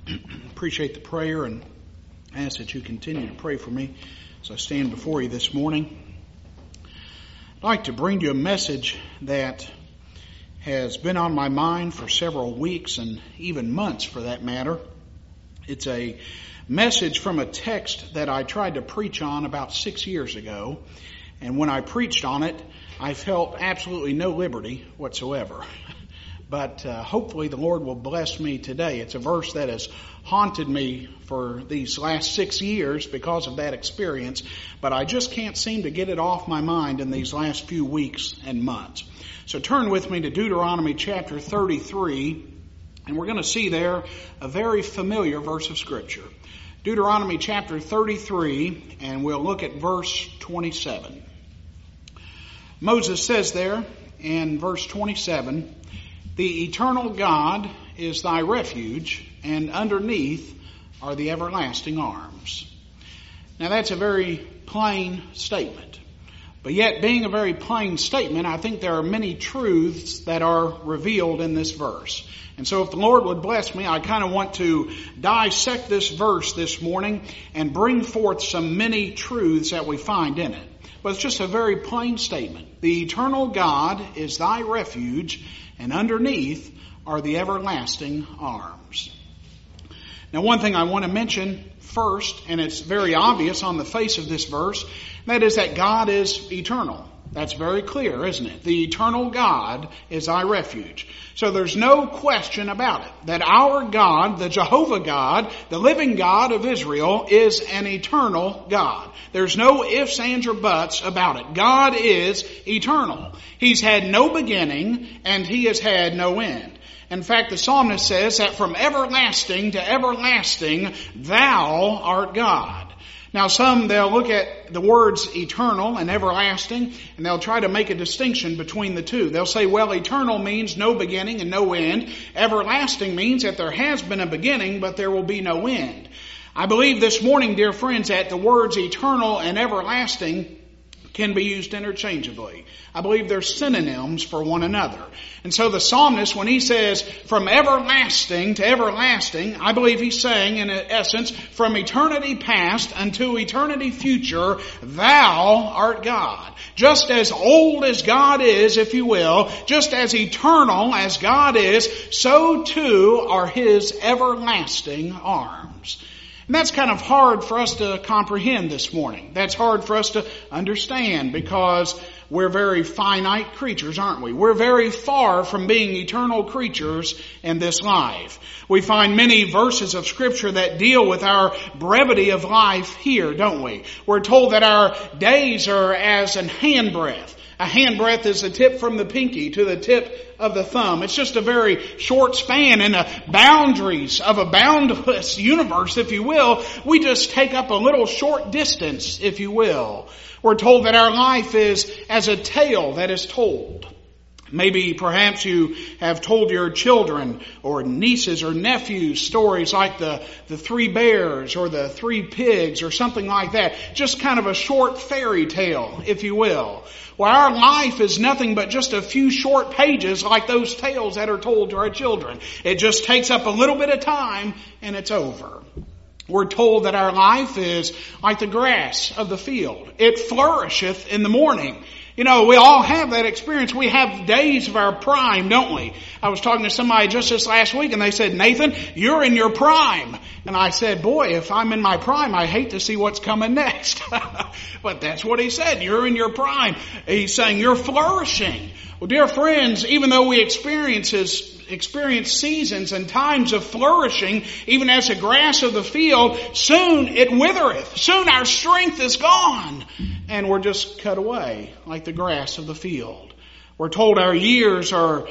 Appreciate the prayer and ask that you continue to pray for me as I stand before you this morning. I'd like to bring you a message that has been on my mind for several weeks and even months for that matter. It's a message from a text that I tried to preach on about 6 years ago. And when I preached on it, I felt absolutely no liberty whatsoever. But hopefully the Lord will bless me today. It's a verse that has haunted me for these last 6 years because of that experience, but I just can't seem to get it off my mind in these last few weeks and months. So turn with me to Deuteronomy chapter 33, and we're going to see there a very familiar verse of Scripture. Deuteronomy chapter 33, and we'll look at verse 27. Moses says there in verse 27, "The eternal God is thy refuge, and underneath are the everlasting arms." Now that's a very plain statement. But yet, being a very plain statement, I think there are many truths that are revealed in this verse. And so if the Lord would bless me, I kind of want to dissect this verse this morning and bring forth some many truths that we find in it. But it's just a very plain statement. The eternal God is thy refuge, and underneath are the everlasting arms. Now, one thing I want to mention first, and it's very obvious on the face of this verse, that is that God is eternal. That's very clear, isn't it? The eternal God is thy refuge. So there's no question about it, that our God, the Jehovah God, the living God of Israel, is an eternal God. There's no ifs, ands, or buts about it. God is eternal. He's had no beginning, and He has had no end. In fact, the psalmist says that from everlasting to everlasting, thou art God. Now some, they'll look at the words eternal and everlasting, and they'll try to make a distinction between the two. They'll say, well, eternal means no beginning and no end. Everlasting means that there has been a beginning, but there will be no end. I believe this morning, dear friends, that the words eternal and everlasting can be used interchangeably. I believe they're synonyms for one another. And so the psalmist, when he says from everlasting to everlasting, I believe he's saying in essence, from eternity past unto eternity future, thou art God. Just as old as God is, if you will, just as eternal as God is, so too are His everlasting arms. And that's kind of hard for us to comprehend this morning. That's hard for us to understand because we're very finite creatures, aren't we? We're very far from being eternal creatures in this life. We find many verses of Scripture that deal with our brevity of life here, don't we? We're told that our days are as an handbreadth. A handbreadth is the tip from the pinky to the tip of the thumb. It's just a very short span in the boundaries of a boundless universe, if you will. We just take up a little short distance, if you will. We're told that our life is as a tale that is told. Maybe perhaps you have told your children or nieces or nephews stories like the 3 bears or the 3 pigs or something like that. Just kind of a short fairy tale, if you will. Well, our life is nothing but just a few short pages like those tales that are told to our children. It just takes up a little bit of time and it's over. We're told that our life is like the grass of the field. It flourisheth in the morning. You know, we all have that experience. We have days of our prime, don't we? I was talking to somebody just this last week and they said, "Nathan, you're in your prime." And I said, "Boy, if I'm in my prime, I hate to see what's coming next." But that's what he said. You're in your prime. He's saying you're flourishing. Well, dear friends, even though we experience seasons and times of flourishing, even as the grass of the field, soon it withereth. Soon our strength is gone. And we're just cut away like the grass of the field. We're told our years are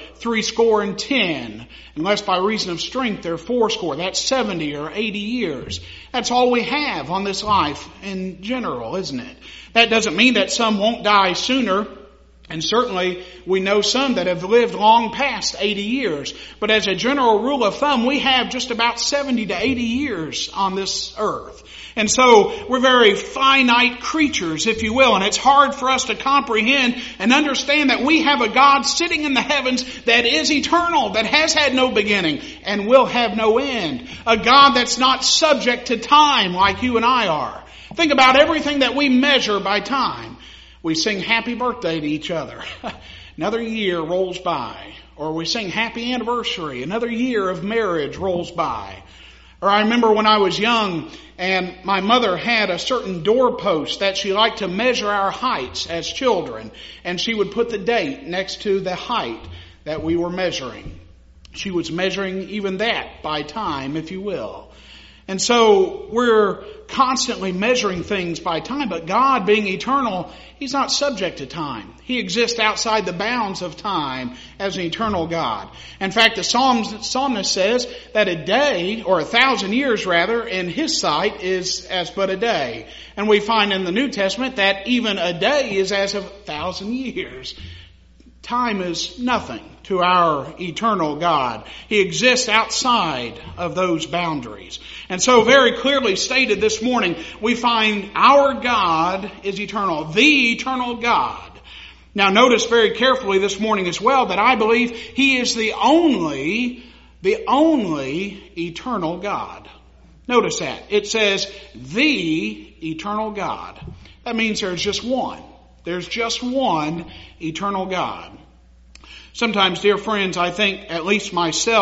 70, unless by reason of strength they're 80. That's 70 or 80 years. That's all we have on this life in general, isn't it? That doesn't mean that some won't die sooner. And certainly we know some that have lived long past 80 years. But as a general rule of thumb, we have just about 70 to 80 years on this earth. And so we're very finite creatures, if you will. And it's hard for us to comprehend and understand that we have a God sitting in the heavens that is eternal, that has had no beginning and will have no end. A God that's not subject to time like you and I are. Think about everything that we measure by time. We sing happy birthday to each other. Another year rolls by. Or we sing happy anniversary. Another year of marriage rolls by. Or I remember when I was young and my mother had a certain doorpost that she liked to measure our heights as children. And she would put the date next to the height that we were measuring. She was measuring even that by time, if you will. And so we're constantly measuring things by time, but God being eternal, He's not subject to time. He outside the bounds of time as an eternal God. In fact, the psalmist says that a day, or 1,000 years rather, in His sight is as but a day. And we find in the New Testament that even a day is as 1,000 years. Time is nothing to our eternal God. He exists outside of those boundaries. And so very clearly stated this morning, we find our God is eternal, the eternal God. Now notice very carefully this morning as well that I believe He is the only eternal God. Notice that. It says the eternal God. That means there's just one. There's just one eternal God. Sometimes, dear friends, I think, at least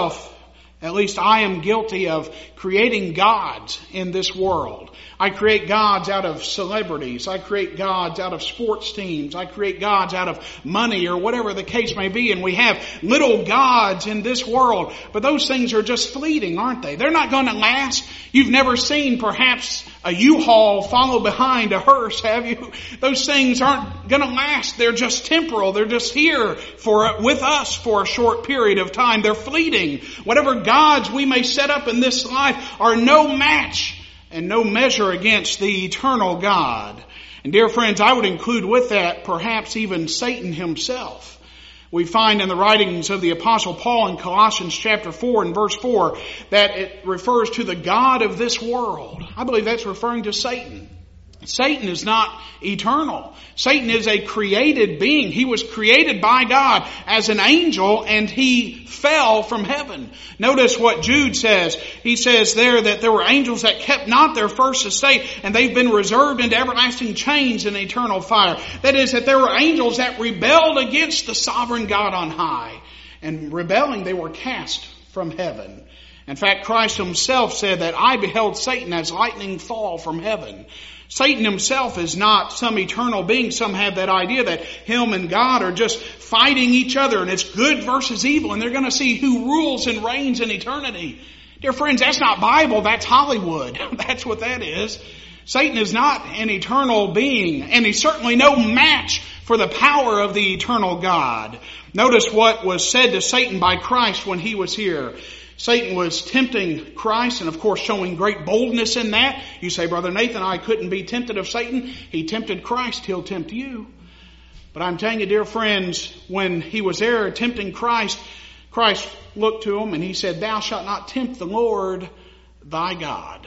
I am guilty of creating gods in this world. I create gods out of celebrities. I create gods out of sports teams. I create gods out of money or whatever the case may be. And we have little gods in this world. But those things are just fleeting, aren't they? They're not going to last. You've never seen perhaps a U-Haul follow behind a hearse, have you? Those things aren't going to last. They're just temporal. They're just here with us for a short period of time. They're fleeting. Whatever gods we may set up in this life are no match and no measure against the eternal God. And dear friends, I would include with that perhaps even Satan himself. We find in the writings of the Apostle Paul in Colossians chapter 4 and verse 4 that it refers to the God of this world. I believe that's referring to Satan. Satan is not eternal. Satan is a created being. He was created by God as an angel and he fell from heaven. Notice what Jude says. He says there that there were angels that kept not their first estate and they've been reserved into everlasting chains in eternal fire. That is, that there were angels that rebelled against the sovereign God on high. And rebelling, they were cast from heaven. In fact, Christ himself said that I beheld Satan as lightning fall from heaven. Satan himself is not some eternal being. Some have that idea that him and God are just fighting each other and it's good versus evil and they're going to see who rules and reigns in eternity. Dear friends, that's not Bible, that's Hollywood. That's what that is. Satan is not an eternal being and he's certainly no match for the power of the eternal God. Notice what was said to Satan by Christ when he was here. Satan was tempting Christ and of course showing great boldness in that. You say, Brother Nathan, I couldn't be tempted of Satan. He tempted Christ, he'll tempt you. But I'm telling you, dear friends, when he was there tempting Christ, Christ looked to him and he said, Thou shalt not tempt the Lord thy God.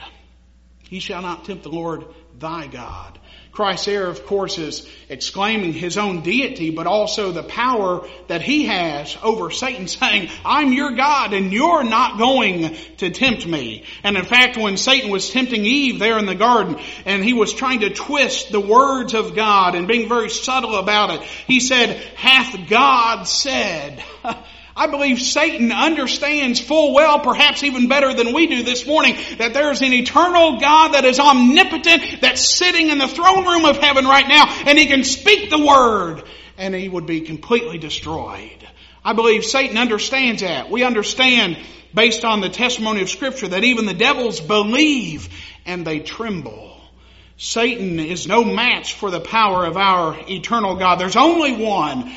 He shall not tempt the Lord thy God. Christ there, of course, is exclaiming his own deity, but also the power that he has over Satan, saying, I'm your God and you're not going to tempt me. And in fact, when Satan was tempting Eve there in the garden, and he was trying to twist the words of God and being very subtle about it, he said, Hath God said? I believe Satan understands full well, perhaps even better than we do this morning, that there's an eternal God that is omnipotent, that's sitting in the throne room of heaven right now, and he can speak the word, and he would be completely destroyed. I believe Satan understands that. We understand, based on the testimony of Scripture, that even the devils believe and they tremble. Satan is no match for the power of our eternal God. There's only one.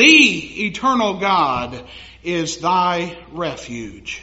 The eternal God is thy refuge.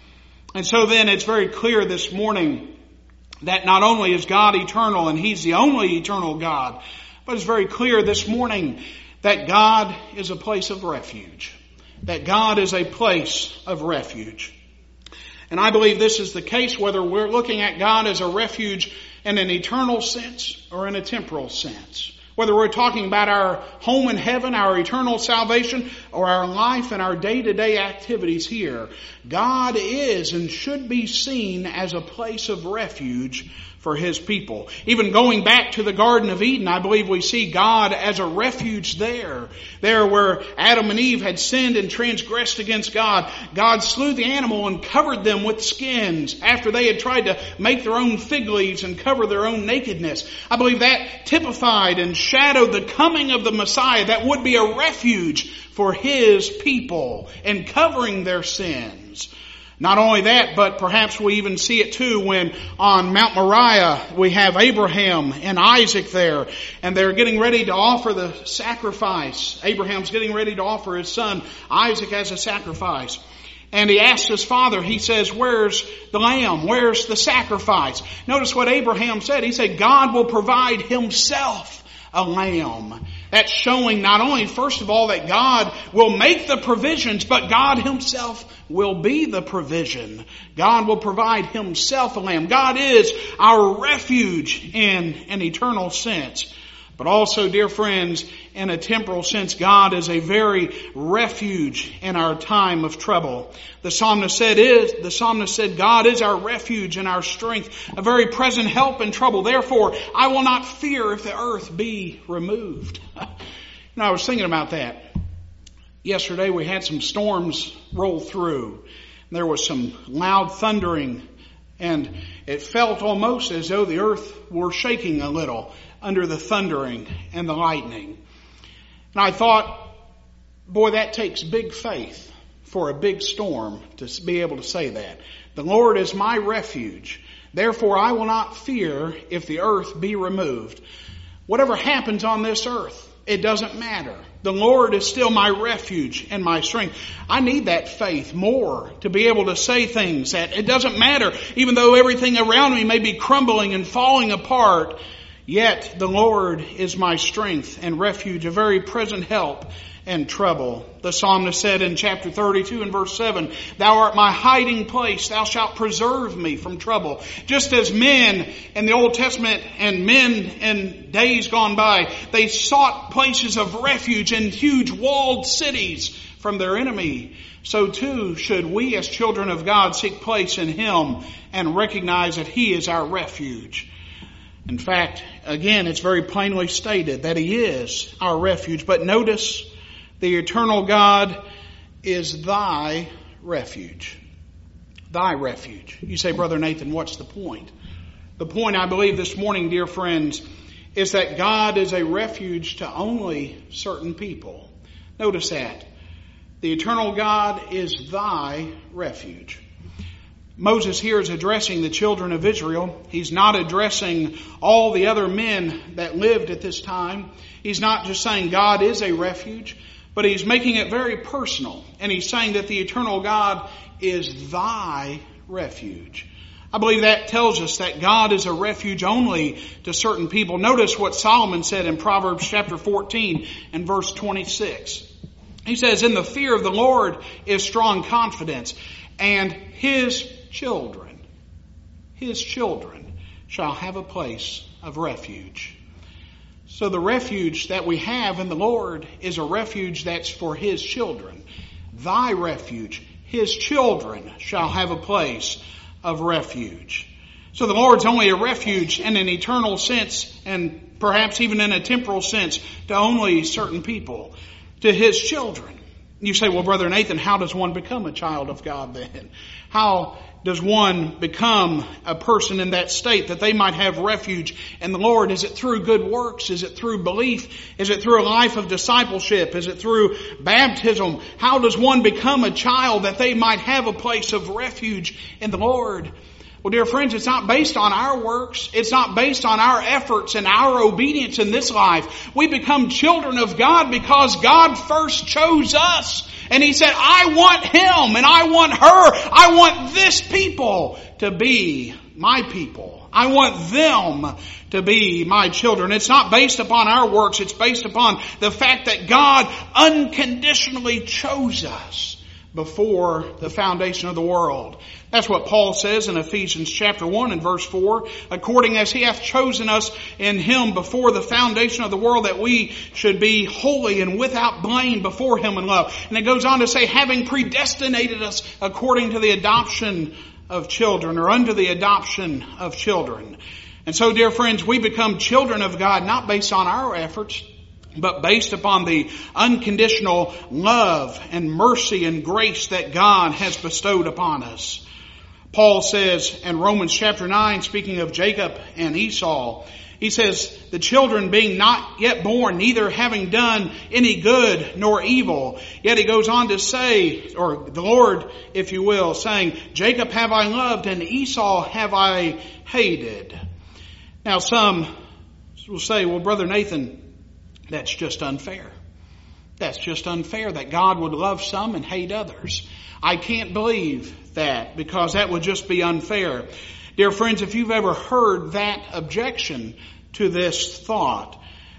And so then it's very clear this morning that not only is God eternal and he's the only eternal God, but it's very clear this morning that God is a place of refuge. That God is a place of refuge. And I believe this is the case whether we're looking at God as a refuge in an eternal sense or in a temporal sense. Whether we're talking about our home in heaven, our eternal salvation, or our life and our day-to-day activities here, God is and should be seen as a place of refuge for His people. Even going back to the Garden of Eden, I believe we see God as a refuge there. There where Adam and Eve had sinned and transgressed against God, God slew the animal and covered them with skins after they had tried to make their own fig leaves and cover their own nakedness. I believe that typified and shadowed the coming of the Messiah that would be a refuge for His people and covering their sins. Not only that, but perhaps we even see it too when on Mount Moriah we have Abraham and Isaac there, and they're getting ready to offer the sacrifice. Abraham's getting ready to offer his son Isaac as a sacrifice. And he asks his father, he says, "Where's the lamb? Where's the sacrifice?" Notice what Abraham said. He said, "God will provide Himself a lamb." That's showing not only, first of all, that God will make the provisions, but God Himself will be the provision. God will provide Himself a lamb. God is our refuge in an eternal sense. But also, dear friends, in a temporal sense, God is a very refuge in our time of trouble. The psalmist said, "God is our refuge and our strength, a very present help in trouble. Therefore, I will not fear if the earth be removed." I was thinking about that. Yesterday we had some storms roll through. There was some loud thundering, and it felt almost as though the earth were shaking a little under the thundering and the lightning. And I thought, boy, that takes big faith for a big storm to be able to say that. The Lord is my refuge. Therefore, I will not fear if the earth be removed. Whatever happens on this earth, it doesn't matter. The Lord is still my refuge and my strength. I need that faith more to be able to say things that it doesn't matter. Even though everything around me may be crumbling and falling apart, yet the Lord is my strength and refuge, a very present help in trouble. The psalmist said in chapter 32 and verse 7, "Thou art my hiding place. Thou shalt preserve me from trouble." Just as men in the Old Testament and men in days gone by, they sought places of refuge in huge walled cities from their enemy, so too should we as children of God seek place in Him and recognize that He is our refuge. In fact, again, it's very plainly stated that He is our refuge. But notice, the eternal God is thy refuge. Thy refuge. You say, "Brother Nathan, what's the point?" The point, I believe, this morning, dear friends, is that God is a refuge to only certain people. Notice that. The eternal God is thy refuge. Moses here is addressing the children of Israel. He's not addressing all the other men that lived at this time. He's not just saying God is a refuge, but he's making it very personal. And he's saying that the eternal God is thy refuge. I believe that tells us that God is a refuge only to certain people. Notice what Solomon said in Proverbs chapter 14 and verse 26. He says, "In the fear of the Lord is strong confidence, and His children shall have a place of refuge." So the refuge that we have in the Lord is a refuge that's for His children. Thy refuge, His children shall have a place of refuge. So the Lord's only a refuge in an eternal sense, and perhaps even in a temporal sense, to only certain people, to His children. You say, "Well, Brother Nathan, how does one become a child of God then? How does one become a person in that state that they might have refuge in the Lord? Is it through good works? Is it through belief? Is it through a life of discipleship? Is it through baptism? How does one become a child that they might have a place of refuge in the Lord?" Well, dear friends, it's not based on our works. It's not based on our efforts and our obedience in this life. We become children of God because God first chose us. And He said, "I want him and I want her. I want this people to to be my people. I want them to be my children. It's not based upon our works. It's based upon the fact that God unconditionally chose us before the foundation of the world. That's what Paul says in Ephesians chapter 1 and verse 4. According as He hath chosen us in Him before the foundation of the world, that we should be holy and without blame before Him in love. And it goes on to say, having predestinated us according to the adoption of children, or unto the adoption of children. And so, dear friends, we become children of God not based on our efforts, but based upon the unconditional love and mercy and grace that God has bestowed upon us. Paul says in Romans chapter 9, speaking of Jacob and Esau, he says, the children being not yet born, neither having done any good nor evil. Yet he goes on to say, or the Lord, if you will, saying, Jacob have I loved and Esau have I hated. Now some will say, well, Brother Nathan, that's just unfair. That's just unfair that God would love some and hate others. I can't believe that, because that would just be unfair. Dear friends, if you've ever heard that objection to this thought,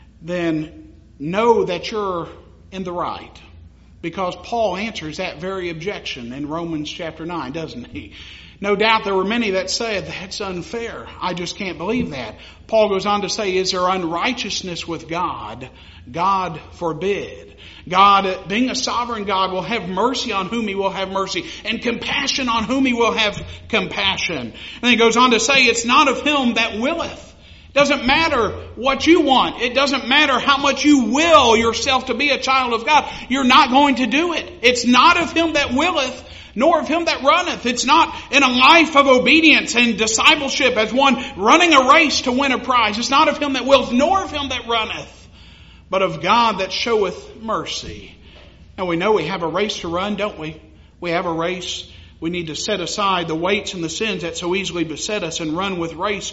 then know that you're in the right. Because Paul answers that very objection in Romans chapter 9, doesn't he? No doubt there were many that said, that's unfair. I just can't believe that. Paul goes on to say, is there unrighteousness with God? God forbid. God, being a sovereign God, will have mercy on whom He will have mercy, and compassion on whom He will have compassion. And he goes on to say, it's not of him that willeth. It doesn't matter what you want. It doesn't matter how much you will yourself to be a child of God. You're not going to do it. It's not of him that willeth, nor of him that runneth. It's not in a life of obedience and discipleship as one running a race to win a prize. It's not of him that willeth, nor of him that runneth, but of God that showeth mercy. And we know we have a race to run, don't we? We have a race. We need to set aside the weights and the sins that so easily beset us and run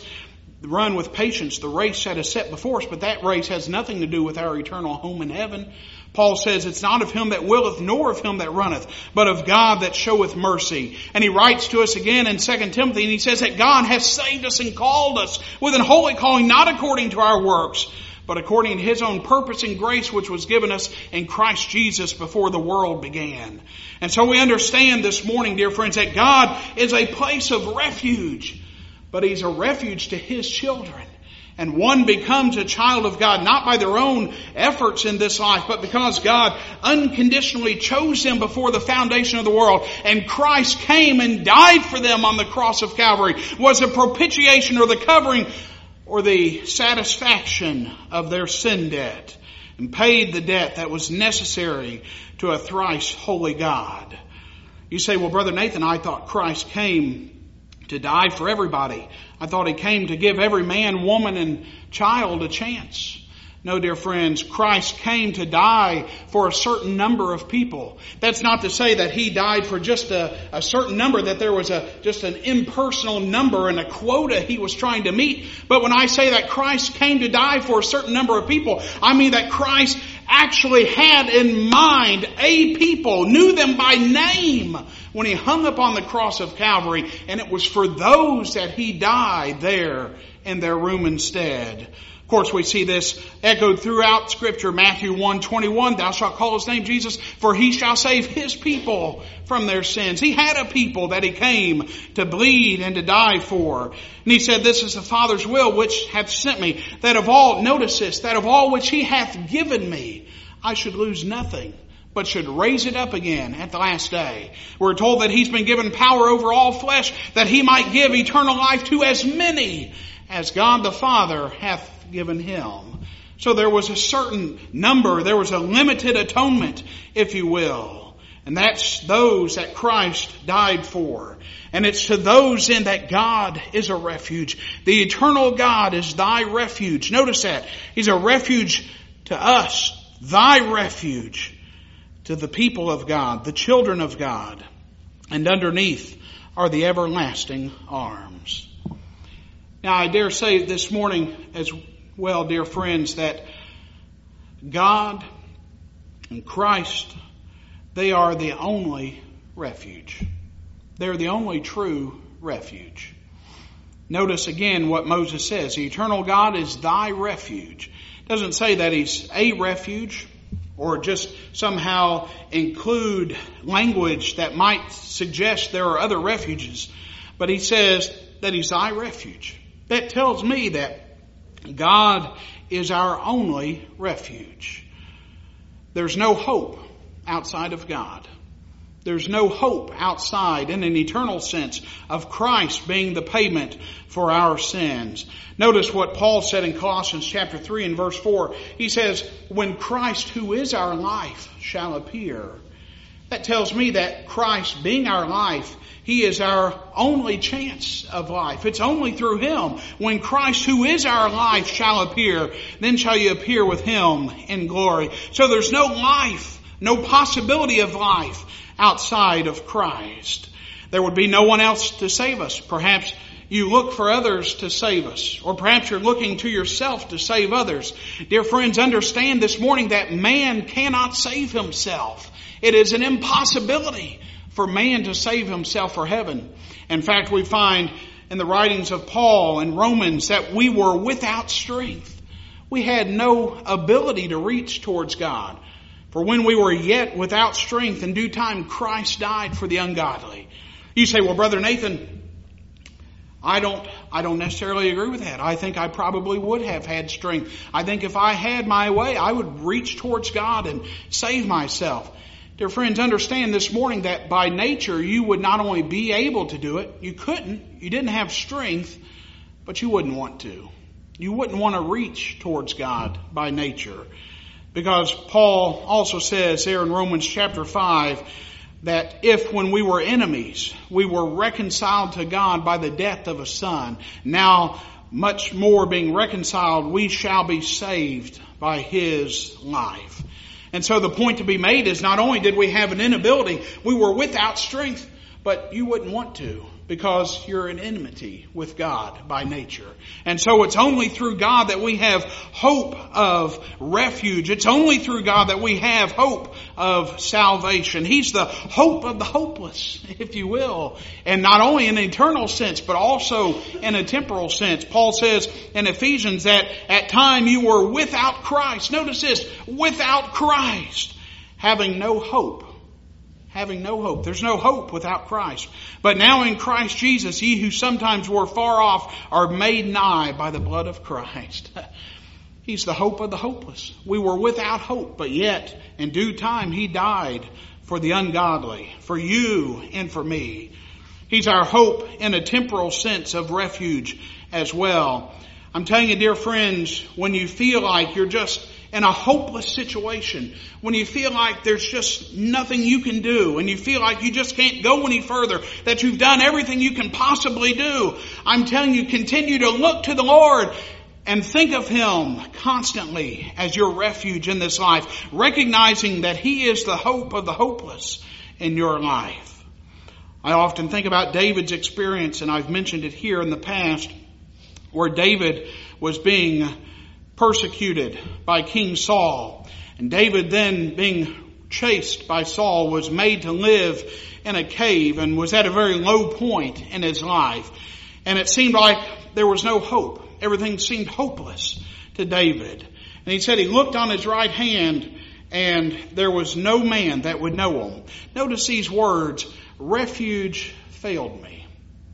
with patience the race that is set before us. But that race has nothing to do with our eternal home in heaven. Paul says it's not of him that willeth, nor of him that runneth, but of God that showeth mercy. And he writes to us again in 2 Timothy, and he says that God has saved us and called us with an holy calling, not according to our works, but according to His own purpose and grace, which was given us in Christ Jesus before the world began. And so we understand this morning, dear friends, that God is a place of refuge, but He's a refuge to His children. And one becomes a child of God not by their own efforts in this life, but because God unconditionally chose them before the foundation of the world. And Christ came and died for them on the cross of Calvary, was a propitiation or the covering or the satisfaction of their sin debt, and paid the debt that was necessary to a thrice holy God. You say, well, Brother Nathan, I thought Christ came to die for everybody. I thought He came to give every man, woman, and child a chance. No, dear friends, Christ came to die for a certain number of people. That's not to say that He died for just a certain number, that there was just an impersonal number and a quota He was trying to meet. But when I say that Christ came to die for a certain number of people, I mean that Christ actually had in mind a people, knew them by name when He hung upon the cross of Calvary. And it was for those that He died there in their room instead. Of course, we see this echoed throughout Scripture. Matthew 1:21, thou shalt call His name Jesus, for He shall save His people from their sins. He had a people that He came to bleed and to die for. And He said, this is the Father's will which hath sent me, that of all, notice this, that of all which He hath given me, I should lose nothing, but should raise it up again at the last day. We're told that He's been given power over all flesh, that He might give eternal life to as many as God the Father hath given Him. So there was a certain number, there was a limited atonement, if you will. And that's those that Christ died for. And it's to those then that God is a refuge. The eternal God is thy refuge. Notice that. He's a refuge to us, thy refuge, to the people of God, the children of God. And underneath are the everlasting arms. Now, I dare say this morning as well, dear friends, that God and Christ, they are the only refuge. They're the only true refuge. Notice again what Moses says. The eternal God is thy refuge. It doesn't say that he's a refuge or just somehow include language that might suggest there are other refuges. But he says that he's thy refuge. That tells me that God is our only refuge. There's no hope outside of God. There's no hope outside, in an eternal sense, of Christ being the payment for our sins. Notice what Paul said in Colossians chapter 3 and verse 4. He says, when Christ, who is our life, shall appear. That tells me that Christ being our life, He is our only chance of life. It's only through Him. When Christ, who is our life, shall appear, then shall you appear with Him in glory. So there's no life, no possibility of life outside of Christ. There would be no one else to save us. Perhaps you look for others to save us, or perhaps you're looking to yourself to save others. Dear friends, understand this morning that man cannot save himself. It is an impossibility for man to save himself for heaven. In fact, we find in the writings of Paul and Romans that we were without strength. We had no ability to reach towards God. For when we were yet without strength, in due time Christ died for the ungodly. You say, well, Brother Nathan, I don't necessarily agree with that. I think I probably would have had strength. I think if I had my way, I would reach towards God and save myself. Dear friends, understand this morning that by nature you would not only be able to do it, you couldn't, you didn't have strength, but you wouldn't want to. You wouldn't want to reach towards God by nature. Because Paul also says there in Romans chapter 5 that if when we were enemies, we were reconciled to God by the death of a son, now much more being reconciled, we shall be saved by His life. And so the point to be made is not only did we have an inability, we were without strength, but you wouldn't want to because you're in enmity with God by nature. And so it's only through God that we have hope of refuge. It's only through God that we have hope of salvation. He's the hope of the hopeless, if you will. And not only in an eternal sense, but also in a temporal sense. Paul says in Ephesians that at time you were without Christ. Notice this, without Christ, having no hope. Having no hope. There's no hope without Christ. But now in Christ Jesus, ye who sometimes were far off are made nigh by the blood of Christ. He's the hope of the hopeless. We were without hope, but yet in due time He died for the ungodly, for you and for me. He's our hope in a temporal sense of refuge as well. I'm telling you, dear friends, when you feel like you're just in a hopeless situation, when you feel like there's just nothing you can do, and you feel like you just can't go any further, that you've done everything you can possibly do, I'm telling you, continue to look to the Lord and think of Him constantly as your refuge in this life, recognizing that He is the hope of the hopeless in your life. I often think about David's experience, and I've mentioned it here in the past, where David was being persecuted by King Saul. And David then, being chased by Saul, was made to live in a cave and was at a very low point in his life. And it seemed like there was no hope. Everything seemed hopeless to David. And he said he looked on his right hand and there was no man that would know him. Notice these words, refuge failed me.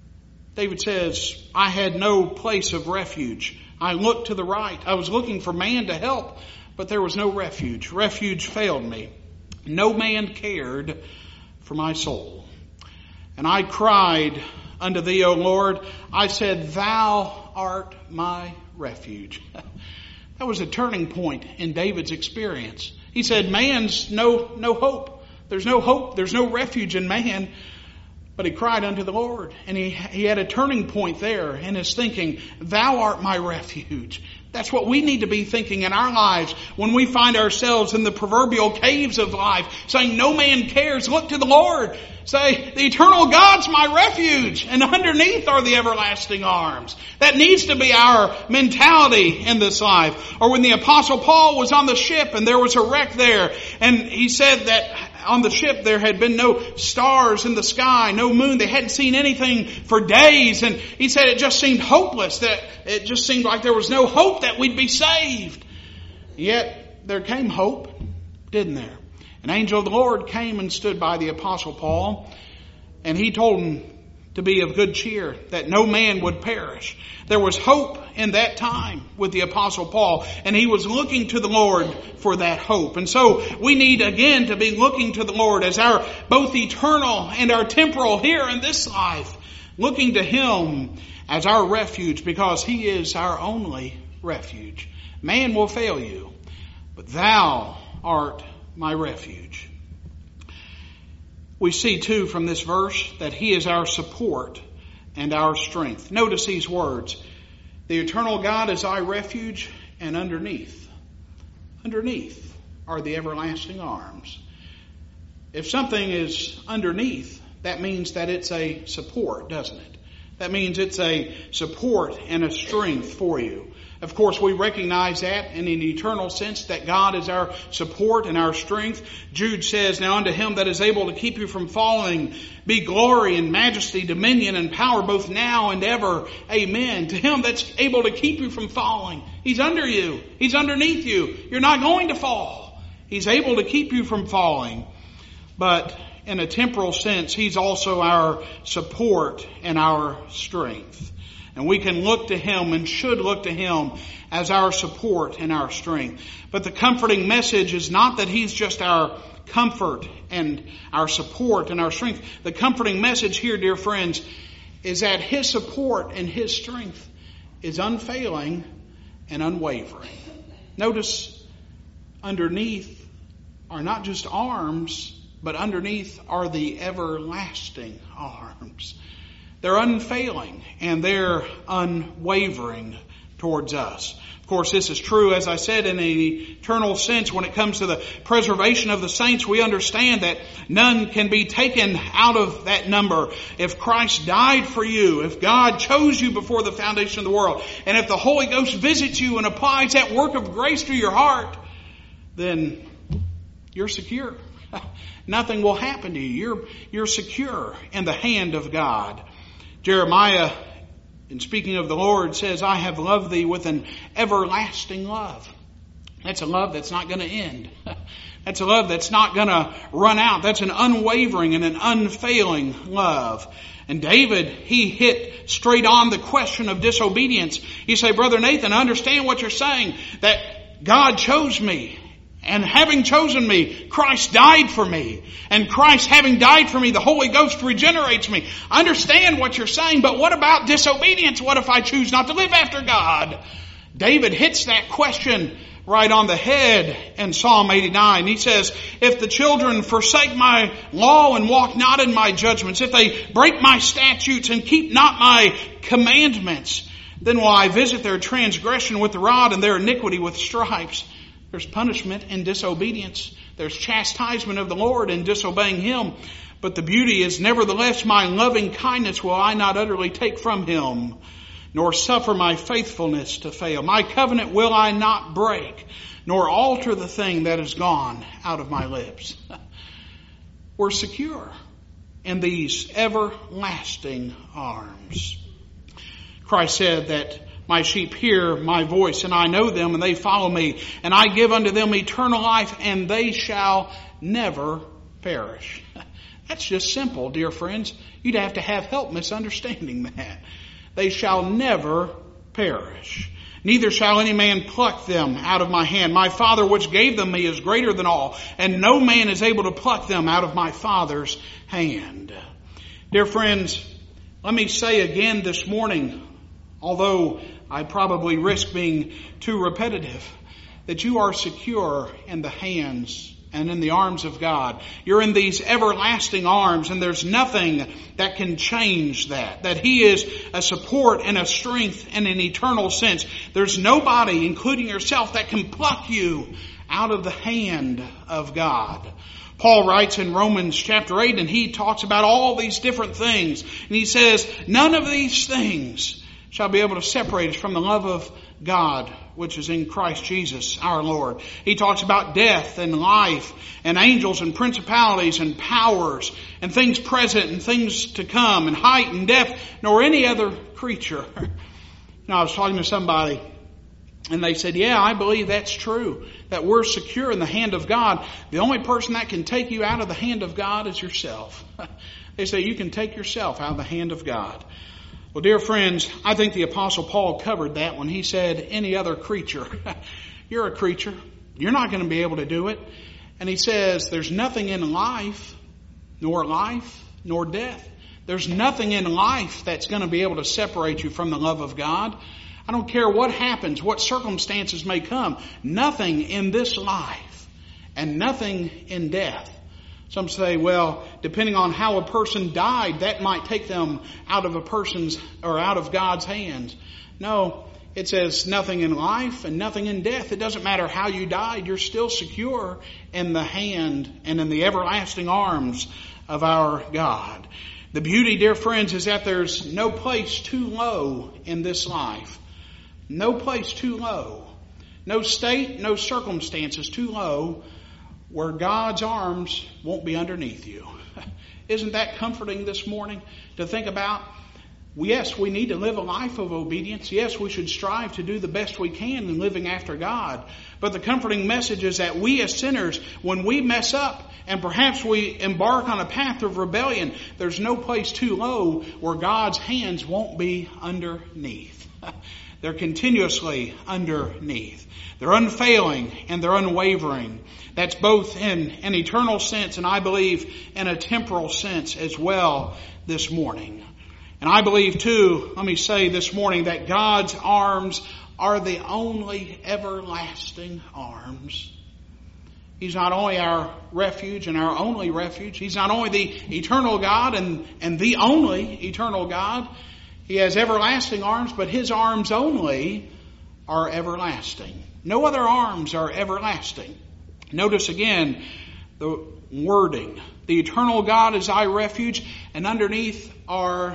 David says, I had no place of refuge. I looked to the right. I was looking for man to help, but there was no refuge. Refuge failed me. No man cared for my soul. And I cried unto thee, O Lord. I said, thou art my refuge. That was a turning point in David's experience. He said, man's no hope. There's no hope. There's no refuge in man. But he cried unto the Lord, and he had a turning point there in his thinking, thou art my refuge. That's what we need to be thinking in our lives when we find ourselves in the proverbial caves of life, saying no man cares. Look to the Lord. Say, the eternal God's my refuge, and underneath are the everlasting arms. That needs to be our mentality in this life. Or when the Apostle Paul was on the ship and there was a wreck there, and he said that on the ship there had been no stars in the sky, no moon. They hadn't seen anything for days. And he said it just seemed hopeless, that it just seemed like there was no hope that we'd be saved. Yet there came hope, didn't there? An angel of the Lord came and stood by the Apostle Paul, and he told him to be of good cheer, that no man would perish. There was hope in that time with the Apostle Paul, and he was looking to the Lord for that hope. And so we need again to be looking to the Lord as our both eternal and our temporal here in this life, looking to Him as our refuge, because He is our only refuge. Man will fail you, but Thou art my refuge. We see too from this verse that He is our support and our strength. Notice these words. The eternal God is thy refuge, and underneath are the everlasting arms. If something is underneath, that means that it's a support, doesn't it? That means it's a support and a strength for you. Of course, we recognize that in an eternal sense, that God is our support and our strength. Jude says, now unto Him that is able to keep you from falling, be glory and majesty, dominion and power, both now and ever. Amen. To Him that's able to keep you from falling. He's under you. He's underneath you. You're not going to fall. He's able to keep you from falling. But in a temporal sense, He's also our support and our strength. And we can look to Him and should look to Him as our support and our strength. But the comforting message is not that He's just our comfort and our support and our strength. The comforting message here, dear friends, is that His support and His strength is unfailing and unwavering. Notice underneath are not just arms, but underneath are the everlasting arms. They're unfailing and they're unwavering towards us. Of course, this is true, as I said, in an eternal sense. When it comes to the preservation of the saints, we understand that none can be taken out of that number. If Christ died for you, if God chose you before the foundation of the world, and if the Holy Ghost visits you and applies that work of grace to your heart, then you're secure. Nothing will happen to you. You're secure in the hand of God. Jeremiah, in speaking of the Lord, says, I have loved thee with an everlasting love. That's a love that's not going to end. That's a love that's not going to run out. That's an unwavering and an unfailing love. And David, he hit straight on the question of disobedience. You say, Brother Nathan, I understand what you're saying, that God chose me. And having chosen me, Christ died for me. And Christ having died for me, the Holy Ghost regenerates me. I understand what you're saying, but what about disobedience? What if I choose not to live after God? David hits that question right on the head in Psalm 89. He says, if the children forsake my law and walk not in my judgments, if they break my statutes and keep not my commandments, then will I visit their transgression with the rod and their iniquity with stripes. There's punishment in disobedience. There's chastisement of the Lord in disobeying Him. But the beauty is, nevertheless, my loving kindness will I not utterly take from Him, nor suffer my faithfulness to fail. My covenant will I not break, nor alter the thing that is gone out of my lips. We're secure in these everlasting arms. Christ said that my sheep hear my voice, and I know them, and they follow me. And I give unto them eternal life, and they shall never perish. That's just simple, dear friends. You'd have to have help misunderstanding that. They shall never perish. Neither shall any man pluck them out of my hand. My Father which gave them me is greater than all, and no man is able to pluck them out of my Father's hand. Dear friends, let me say again this morning, although I probably risk being too repetitive, that you are secure in the hands and in the arms of God. You're in these everlasting arms, and there's nothing that can change that. That He is a support and a strength in an eternal sense. There's nobody, including yourself, that can pluck you out of the hand of God. Paul writes in Romans chapter 8, and he talks about all these different things. And he says, none of these things shall be able to separate us from the love of God, which is in Christ Jesus our Lord. He talks about death and life and angels and principalities and powers and things present and things to come and height and depth, nor any other creature. I was talking to somebody and they said, yeah, I believe that's true, that we're secure in the hand of God. The only person that can take you out of the hand of God is yourself. They say you can take yourself out of the hand of God. Well, dear friends, I think the Apostle Paul covered that when he said any other creature. You're a creature. You're not going to be able to do it. And he says there's nothing in life, nor death. There's nothing in life that's going to be able to separate you from the love of God. I don't care what happens, what circumstances may come. Nothing in this life and nothing in death. Some say, well, depending on how a person died, that might take them out of out of God's hands. No, it says nothing in life and nothing in death. It doesn't matter how you died. You're still secure in the hand and in the everlasting arms of our God. The beauty, dear friends, is that there's no place too low in this life. No place too low. No state, no circumstances too low where God's arms won't be underneath you. Isn't that comforting this morning to think about? Yes, we need to live a life of obedience. Yes, we should strive to do the best we can in living after God. But the comforting message is that we as sinners, when we mess up and perhaps we embark on a path of rebellion, there's no place too low where God's hands won't be underneath. They're continuously underneath. They're unfailing and they're unwavering. That's both in an eternal sense and I believe in a temporal sense as well this morning. And I believe too, let me say this morning, that God's arms are the only everlasting arms. He's not only our refuge and our only refuge. He's not only the eternal God and the only eternal God. He has everlasting arms, but His arms only are everlasting. No other arms are everlasting. Notice again the wording. The eternal God is thy refuge, and underneath are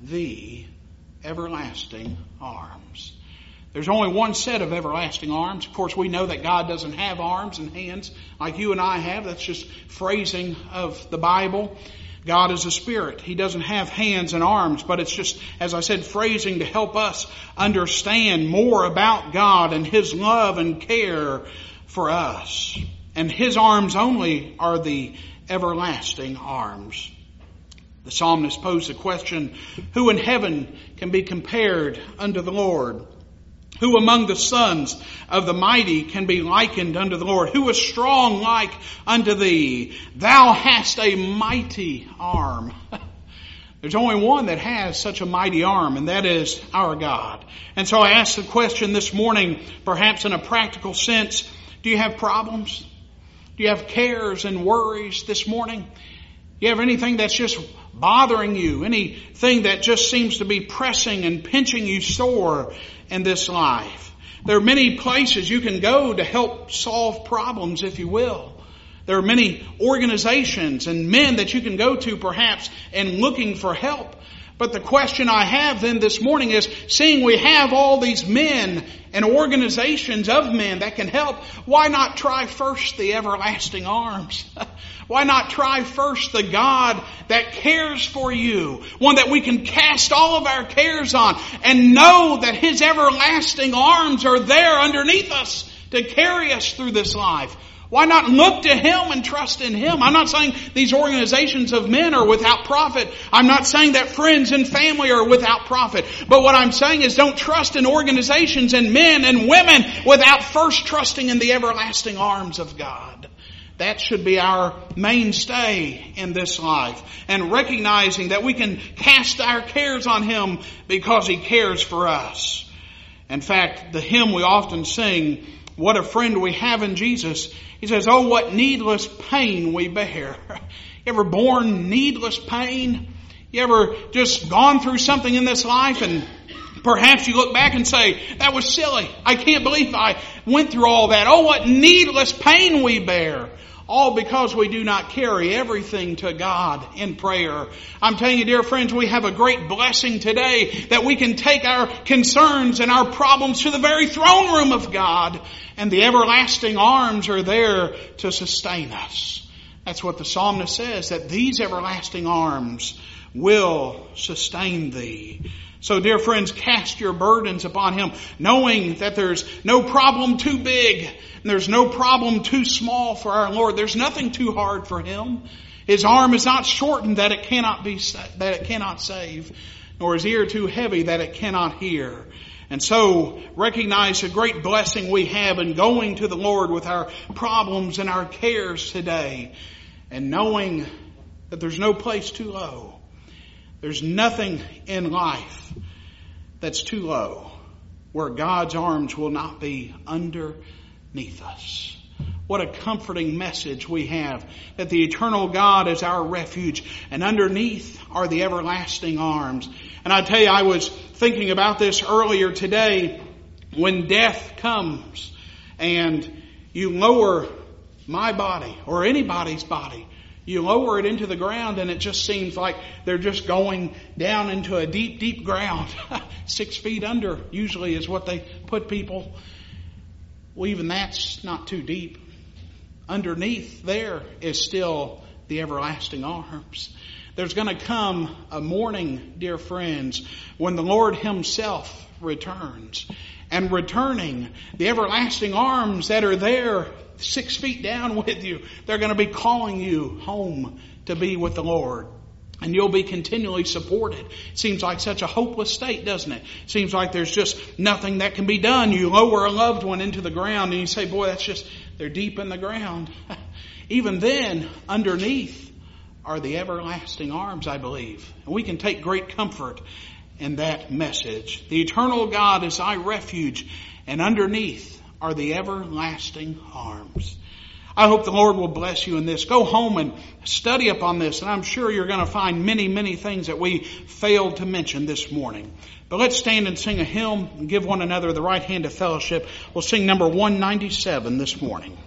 the everlasting arms. There's only one set of everlasting arms. Of course, we know that God doesn't have arms and hands like you and I have. That's just phrasing of the Bible. God is a spirit. He doesn't have hands and arms, but it's just, as I said, phrasing to help us understand more about God and His love and care for us. And His arms only are the everlasting arms. The psalmist posed the question, who in heaven can be compared unto the Lord? Who among the sons of the mighty can be likened unto the Lord? Who is strong like unto thee? Thou hast a mighty arm. There's only one that has such a mighty arm, and that is our God. And so I ask the question this morning, perhaps in a practical sense, do you have problems? Do you have cares and worries this morning? Do you have anything that's just bothering you? Anything that just seems to be pressing and pinching you sore in this life? There are many places you can go to help solve problems, if you will. There are many organizations and men that you can go to perhaps and looking for help. But the question I have then this morning is, seeing we have all these men and organizations of men that can help, why not try first the everlasting arms? Why not try first the God that cares for you? One that we can cast all of our cares on and know that His everlasting arms are there underneath us to carry us through this life. Why not look to Him and trust in Him? I'm not saying these organizations of men are without profit. I'm not saying that friends and family are without profit. But what I'm saying is don't trust in organizations and men and women without first trusting in the everlasting arms of God. That should be our mainstay in this life. And recognizing that we can cast our cares on Him because He cares for us. In fact, the hymn we often sing, what a friend we have in Jesus, he says, oh, what needless pain we bear. You ever borne needless pain? You ever just gone through something in this life and perhaps you look back and say, that was silly. I can't believe I went through all that. Oh, what needless pain we bear. All because we do not carry everything to God in prayer. I'm telling you, dear friends, we have a great blessing today that we can take our concerns and our problems to the very throne room of God, and the everlasting arms are there to sustain us. That's what the psalmist says, that these everlasting arms will sustain thee. So, dear friends, cast your burdens upon Him, knowing that there's no problem too big and there's no problem too small for our Lord. There's nothing too hard for Him. His arm is not shortened that it cannot save, nor His ear too heavy that it cannot hear. And so, recognize the great blessing we have in going to the Lord with our problems and our cares today, and knowing that there's no place too low. There's nothing in life that's too low where God's arms will not be underneath us. What a comforting message we have, that the eternal God is our refuge, and underneath are the everlasting arms. And I tell you, I was thinking about this earlier today. When death comes and you lower my body or anybody's body, you lower it into the ground, and it just seems like they're just going down into a deep, deep ground. 6 feet under usually is what they put people. Well, even that's not too deep. Underneath there is still the everlasting arms. There's going to come a morning, dear friends, when the Lord Himself returns. And returning, the everlasting arms that are there 6 feet down with you, they're going to be calling you home to be with the Lord. And you'll be continually supported. It seems like such a hopeless state, doesn't it? It seems like there's just nothing that can be done. You lower a loved one into the ground and you say, boy, they're deep in the ground. Even then, underneath are the everlasting arms, I believe. And we can take great comfort in that message. The eternal God is thy refuge, and underneath are the everlasting arms. I hope the Lord will bless you in this. Go home and study upon this, and I'm sure you're going to find many, many things that we failed to mention this morning. But let's stand and sing a hymn and give one another the right hand of fellowship. We'll sing number 197 this morning.